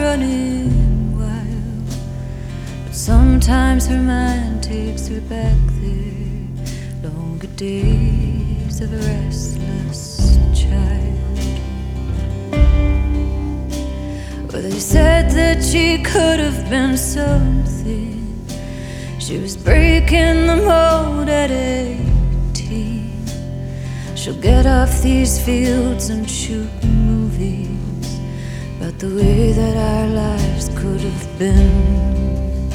running wild, but sometimes her mind takes her back there. Longer days of a restless child. Well, they said that she could have been something. She was breaking the mold at 18. She'll get off these fields and shoot movies about the way that our lives could have been.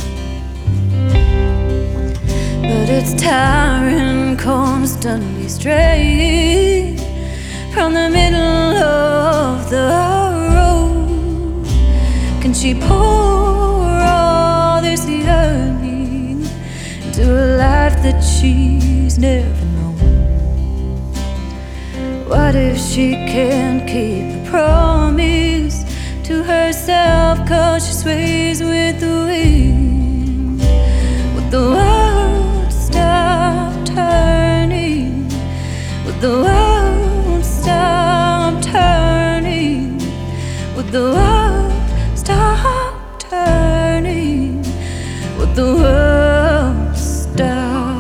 But it's tiring, constantly straying from the middle of the road. Can she pour all this yearning into a life that she's never known? What if she can't keep a promise to herself, 'cause she sways with the wind? Would the world stop turning? Would the world stop turning? Would the world stop turning? Would the world stop?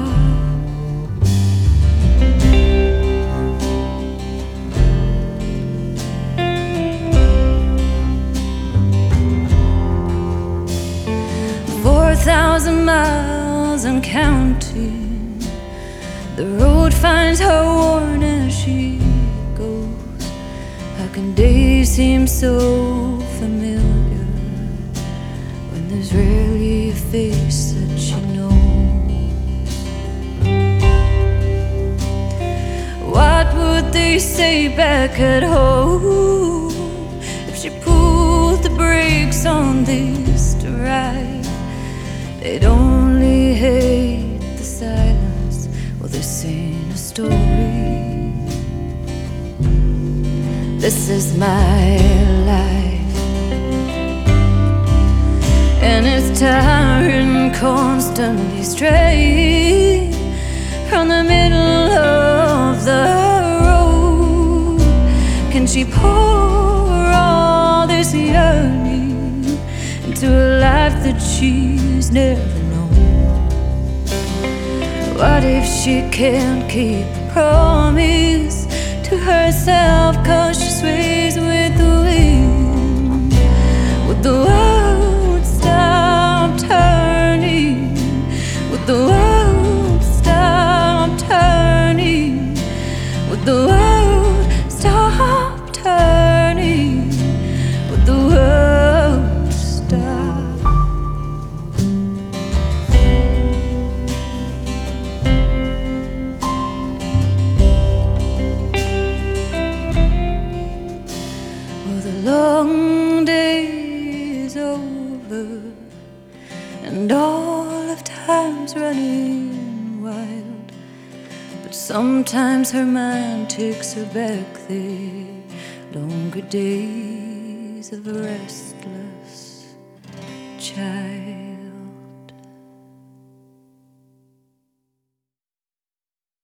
Thousand miles and counting, the road finds her worn as she goes. How can days seem so familiar when there's rarely a face that she knows? What would they say back at home if she pulled the brakes on this ride? They'd only hate the silence while they're saying a story. This is my life, and it's tiring, constantly straying from the middle of the road. Can she pour all this yearning into a life that she's never known? What if she can't keep a promise to herself, 'cause she sways with the wind? Would the world stop turning? Would the world stop turning? Would the world stop turning? Would the world stop? Long day is over, and all of time's running wild, but sometimes her mind takes her back there. Longer days of a restless child.